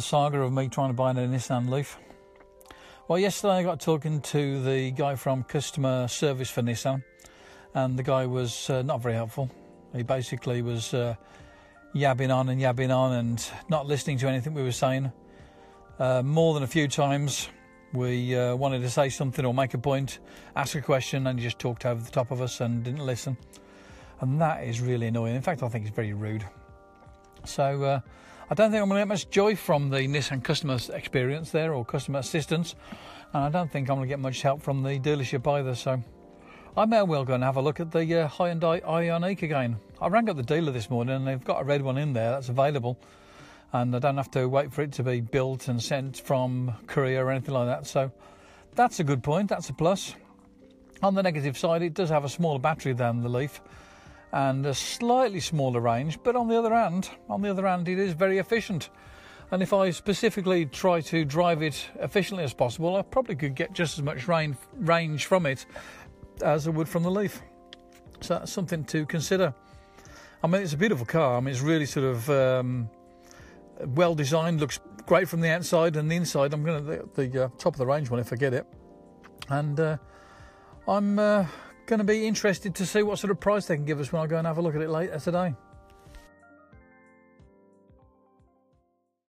saga of me trying to buy a Nissan Leaf. Well, yesterday I got talking to the guy from customer service for Nissan, and the guy was not very helpful. He basically was yabbing on and not listening to anything we were saying. More than a few times we wanted to say something or make a point, ask a question, and he just talked over the top of us and didn't listen. And that is really annoying. In fact, I think it's very rude. So I don't think I'm going to get much joy from the Nissan customer experience there, or customer assistance, and I don't think I'm going to get much help from the dealership either. So I may well go and have a look at the Hyundai Ioniq again. I rang up the dealer this morning and they've got a red one in there that's available, and I don't have to wait for it to be built and sent from Korea or anything like that. So that's a good point, that's a plus. On the negative side, it does have a smaller battery than the Leaf and a slightly smaller range, but on the other hand, it is very efficient. And if I specifically try to drive it efficiently as possible, I probably could get just as much range from it as I would from the Leaf. So that's something to consider. I mean, it's a beautiful car. I mean, it's really sort of well designed, looks great from the outside, and the inside, I'm going to the top of the range one if I get it. And I'm going to be interested to see what sort of price they can give us when I go and have a look at it later today.